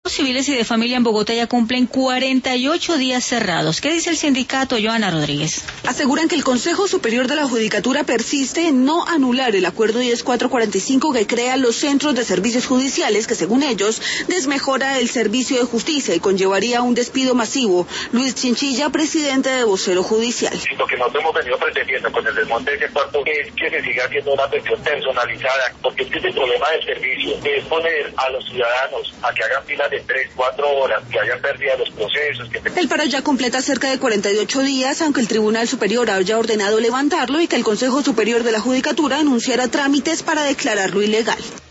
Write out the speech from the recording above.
Civiles y de familia en Bogotá ya cumplen 48 días cerrados. ¿Qué dice el sindicato, Joana Rodríguez? Aseguran que el Consejo Superior de la Judicatura persiste en no anular el acuerdo 10445 que crea los centros de servicios judiciales, que según ellos desmejora el servicio de justicia y conllevaría un despido masivo. Luis Chinchilla, presidente de Vocero Judicial. Lo que nosotros hemos venido pretendiendo con el desmonte de ese cuarto es que se siga haciendo una atención personalizada, porque este es el problema del servicio, que es poner a los ciudadanos a que hagan filas de 3, 4 horas, que hayan pérdida de los procesos. El paro ya completa cerca de 48 días, aunque el Tribunal Superior haya ordenado levantarlo y que el Consejo Superior de la Judicatura anunciara trámites para declararlo ilegal.